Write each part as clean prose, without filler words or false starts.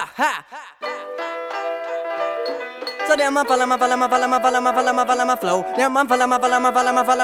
Ha ha. So them a follow my flow. Them a follow my flow. And them a follow my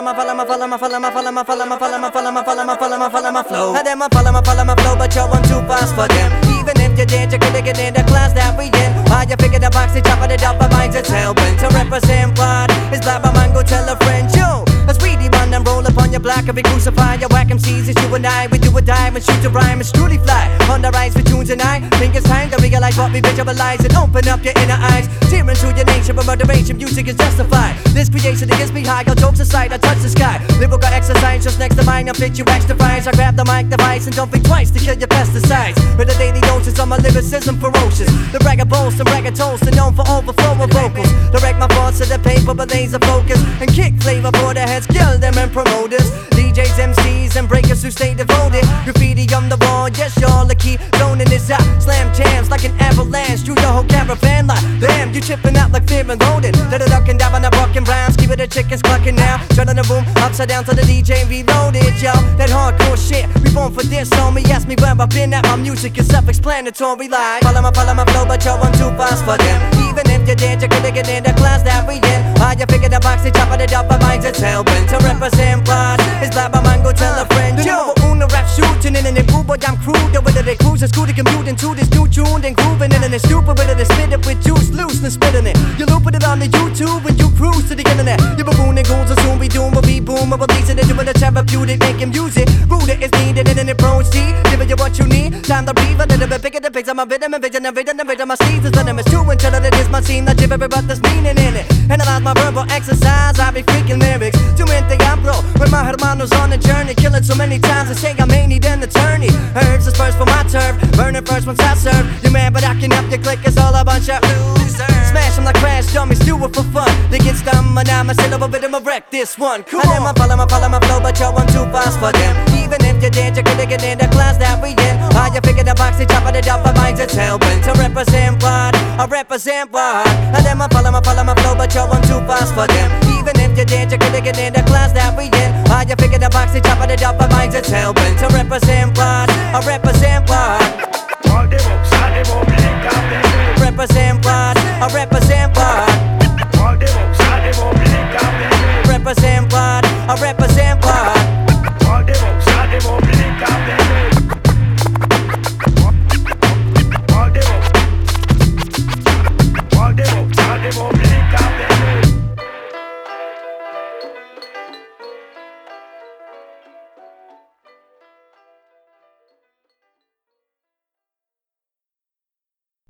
flow, but you're one too fast for them. Even if you did, you couldn't get in the class that we in. Why you figure the box, they chop it up, but mine's it's helping to represent what is black, my man, go tell a friend, yo. Let's really run and roll upon your block and be crucified. Your whack MCs, it's you and I. We do a dive and shoot a rhyme, it's truly fly. On the rise for tunes and I think it's time to realize what we visualize and open up your inner eyes. Tearing through your nation, but moderation, music is justified. This creation gets me high, all jokes aside, I touch the sky. Lyrical exercise just next to mine, I pitch you extra fries. I grab the mic device and don't think twice to kill your pesticides. With a daily doses on my lyricism ferocious. The bragger boast and bragger toast and known for overflow of vocals. Direct my thoughts to the paper with laser focus and kick flavor for the heads, kill them and promoters. DJs, MCs and breakers who stay devoted. Graffiti on the wall, yes y'all the key. Zoning this out, slam jams like an avalanche through your whole caravan like damn, you chipping out like fear and loaded. Let it ducking down on the rockin' rhymes, keep it the chickens clucking now. Turn on the room, upside down to the DJ reloaded, yo. That hardcore shit, we born for this, homie. Ask me where I've been at, my music is self-explanatory like follow my flow, but you're one too fast for them. Even if you did, you couldn't get in the class that we in. Why you figure the box, they chop it up, but mine's it's helping to represent what is black, my man, go tell a friend, yo. Uno rap shooting in the groove, but I'm crude. Whether they cruise or scooter commute into this new tune, then grooving in it's stupid, whether they spit it with juice loose and spitting it. You looping it on the YouTube when you cruise to the internet. You baboon and goons will soon be doomed, will be boom, or releasing it, doing the therapeutic, making music. Rooted is needed in an approach, see, giving you what you need. Time to breathe a little bit bigger, the pigs on my rhythm and vision, my seasons, venomous too, until it is my scene, I give every but there's meaning in it. Analyze my verbal exercise, I be freaking lyrics. Too many things I blow, with my hermanos on the journey, killing so many times, I say I may need an attorney. Herbs is first for my turf, burning first once I serve. You mad but I can up your click, it's all a bunch of losers. Smash them like crash dummies, do it for fun. They get stummed, and I'm a syllable bit, I'ma wreck this one. Cool. And then I follow my flow, but you're one too fast for them. Even if you did, you couldn't get in the class that we in. How you figure the box, they chop it up, but mine's it's helping to represent what I represent what. And then I follow my flow, but you're one too fast for them. Even if you did, you couldn't get in the class that we in. How you figure the box, they chop it up, but mine's it's helping to represent what I represent what. Represent what I represent